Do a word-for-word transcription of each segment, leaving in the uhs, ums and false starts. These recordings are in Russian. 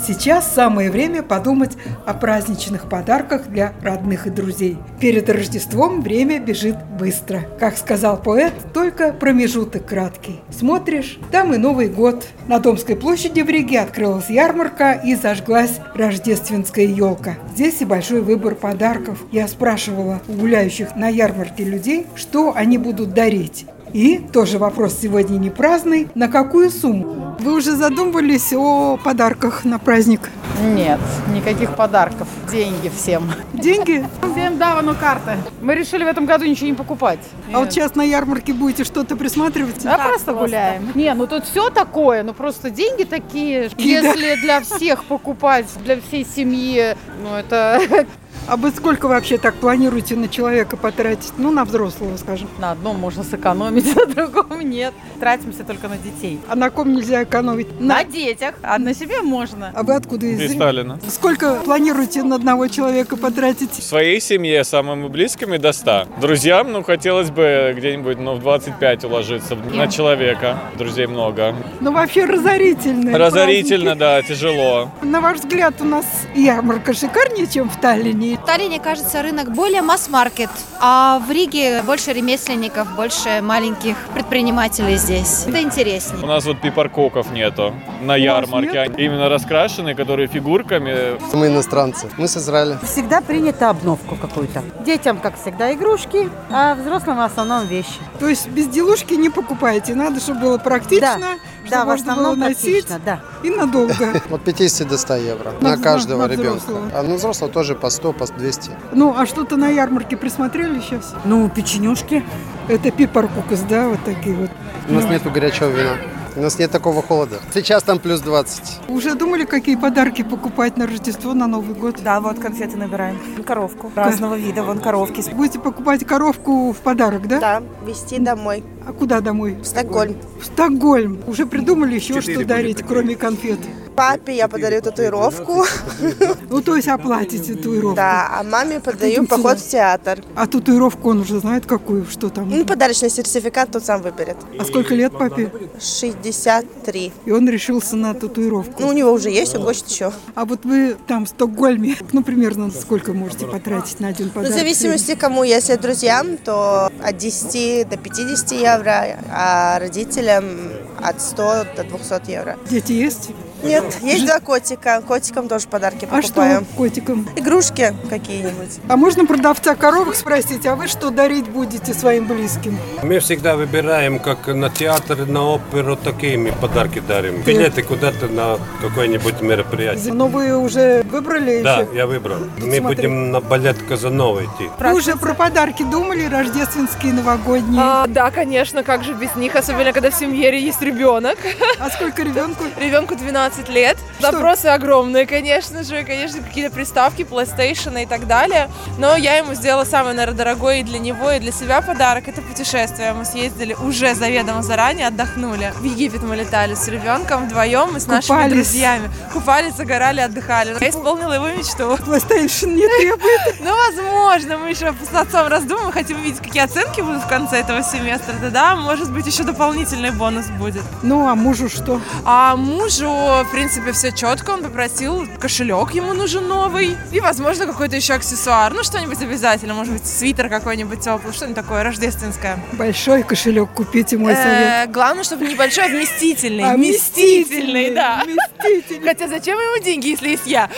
Сейчас самое время подумать о праздничных подарках для родных и друзей. Перед Рождеством время бежит быстро. Как сказал поэт, только промежуток краткий. Смотришь, там и Новый год. На Домской площади в Риге открылась ярмарка и зажглась рождественская елка. Здесь и большой выбор подарков. Я спрашивала у гуляющих на ярмарке людей, что они будут дарить. И тоже вопрос сегодня не праздный. На какую сумму? Вы уже задумывались о подарках на праздник? Нет, никаких подарков. Деньги всем. Деньги? Всем давно карты. Мы решили в этом году ничего не покупать. А вот сейчас на ярмарке будете что-то присматривать? А просто гуляем. Не, ну тут все такое, ну просто деньги такие. Если для всех покупать, для всей семьи, ну это... А вы сколько вообще так планируете на человека потратить? Ну, на взрослого, скажем. На одном можно сэкономить, на другом нет. Тратимся только на детей. А на ком нельзя экономить? На, на детях, а на себе можно. А вы откуда из? Из Сталина. Сколько планируете на одного человека потратить? В своей семье самыми близкими до ста. Друзьям, ну, хотелось бы где-нибудь, ну, в двадцать пять уложиться на человека. Друзей много. Ну, вообще разорительно. Разорительно, да, тяжело. На ваш взгляд, у нас ярмарка шикарнее, чем в Таллине? В Таллине, кажется, рынок более масс-маркет, а в Риге больше ремесленников, больше маленьких предпринимателей здесь. Это интереснее. У нас вот пипаркоков нету на ярмарке. Нет? Именно раскрашенные, которые фигурками. Мы иностранцы, мы с Израиля. Всегда принято обновку какую-то. Детям, как всегда, игрушки, а взрослым в основном вещи. То есть безделушки не покупаете? Надо, чтобы было практично, Да. чтобы Да, в можно было основном носить практично, да. и надолго. От пятидесяти до ста евро На на взро- каждого на ребенка. взрослого. А на взрослого тоже по сто, по двести. Ну, а что-то на ярмарке присмотрели сейчас? Ну, печенюшки. Это пипаркукас, да, вот такие вот. У нас нету горячего вина. У нас нет такого холода. Сейчас там плюс двадцать. Уже думали, какие подарки покупать на Рождество, на Новый год? Да, вот конфеты набираем. Коровку разного вида, вон коровки. Будете покупать коровку в подарок, да? Да, везти домой. А куда домой? В Стокгольм. В Стокгольм. Уже придумали еще, что дарить, кроме конфет? Папе я подарю татуировку. Ну, то есть оплатите татуировку. Да, а маме подарю Идите поход сюда. в театр. А татуировку он уже знает какую, что там? Ну, подарочный сертификат тут сам выберет. А сколько лет папе? шестьдесят три. И он решился на татуировку. Ну, у него уже есть, он хочет еще. А вот вы там в Стокгольме, ну, примерно сколько можете потратить на один Ну, подарок? в зависимости кому. Если друзьям, то от десяти до пятидесяти евро, а родителям от ста до двухсот евро. Дети есть? Нет, есть два котика. Котикам тоже подарки А покупаем. что котикам? Игрушки какие-нибудь. А можно продавца коровок спросить, а вы что дарить будете своим близким? Мы всегда выбираем, как на театр, на оперу, такими подарки дарим. Билеты куда-то на какое-нибудь мероприятие. Но вы уже выбрали Да, еще? я выбрал. Мы смотри. будем на балет Казанова идти. Вы уже про подарки думали, рождественские, новогодние? А, да, конечно, как же без них, особенно когда в семье есть ребенок. А сколько ребенку? Ребенку двенадцать лет. Что? Запросы огромные, конечно же, конечно, какие-то приставки, PlayStation и так далее. Но я ему сделала самый, наверное, дорогой и для него, и для себя подарок. Это путешествие. Мы съездили уже заведомо заранее, отдохнули. В Египет мы летали с ребенком вдвоем и с нашими Купались. друзьями. Купались, загорали, отдыхали. Я исполнила его мечту. PlayStation не требует. Ну, возможно, мы еще с отцом раздумываем, хотим увидеть, какие оценки будут в конце этого семестра. Тогда, может быть, еще дополнительный бонус будет. Ну, а мужу что? А мужу, в принципе, все четко. Он попросил кошелек, ему нужен новый. И, возможно, какой-то еще аксессуар. Ну, что-нибудь обязательно. Может быть, свитер какой-нибудь теплый, что-нибудь такое рождественское. Большой кошелек купите, мой Э, совет. Главное, чтобы небольшой, а вместительный. А, Вместительный, да. Вместительный. Хотя зачем ему деньги, если есть я?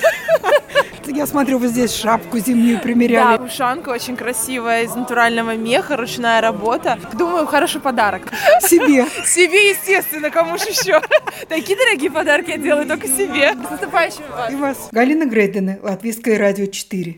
Я смотрю, вы здесь шапку зимнюю примеряли. Да, ушанка очень красивая, из натурального меха, ручная работа. Думаю, хороший подарок. Себе. Себе, естественно, кому же еще. Такие дорогие подарки я делаю только себе. С наступающим вас. И вас. Галина Грейдене, Латвийское радио четыре.